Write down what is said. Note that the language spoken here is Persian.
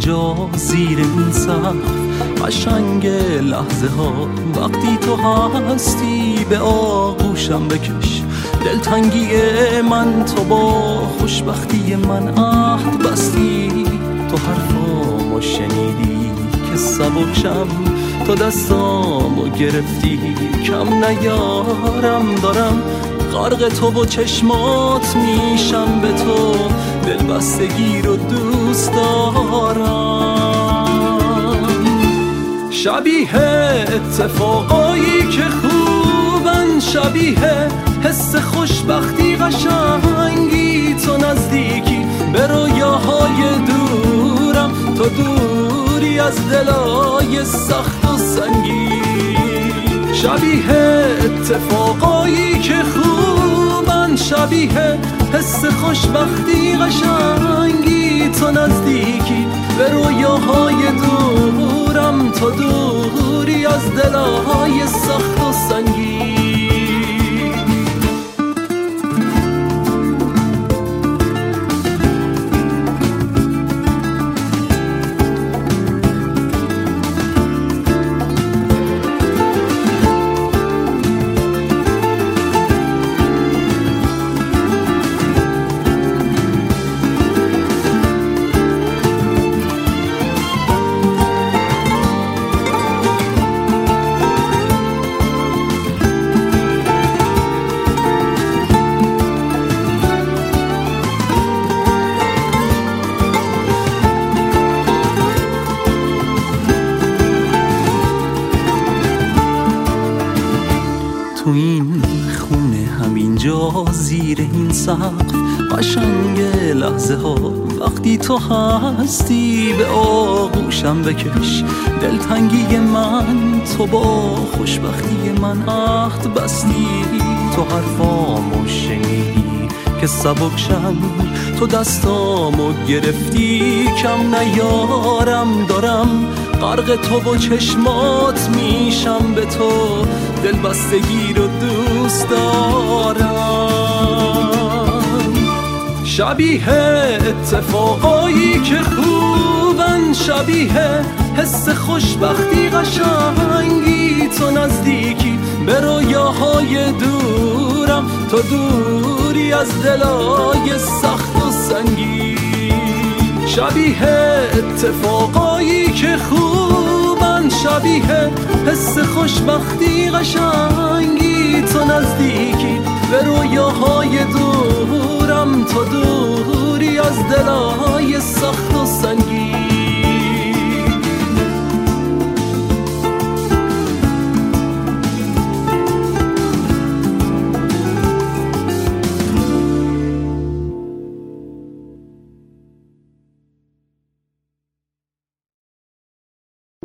همینجا زیر این سقف، قشنگ لحظه ها وقتی تو هستی به آغوشم بکش. دلتنگی من تو با خوشبختی من عهد بستی. تو حرفامو شنیدی که سبکشم، تو دستامو گرفتی کم نیارم. دارم غرق تو و چشمات میشم به تو، دلبستگی رو دوست دارم. شبیه اتفاقایی که خوبن، شبیه حس خوشبختی قشنگی. تو نزدیکی به رویاهای دورم، تو دوری از دلای سخت و سنگی. شبیه اتفاقایی که خوبن، شبیه حس خوشبختی قشنگی. تو نزدیکی به رویاهای دورم، تو دوری از دلهای سخت و سنگی. تو این خونه همینجا زیر این سقف، قشنگ لحظه ها وقتی تو هستی به آغوشم بکش. دلتنگی من تو با خوشبختی من عهد بستی. تو حرفامو شنیدی که سبکشم، تو دستامو گرفتی کم نیارم. دارم غرق تو و چشمات میشم به تو، دلبستگی رو دوست دارم. شبیه اتفاقایی که خوبن، شبیه حس خوشبختی قشنگی. تو نزدیکی به رویاهای دورم، تو دوری از دلای سخت و سنگی. شبیه اتفاقایی که خوبن، شبیه حس خوشبختی قشنگی. تو نزدیکی به رویاهای دورم، تو دوری از دلای سخت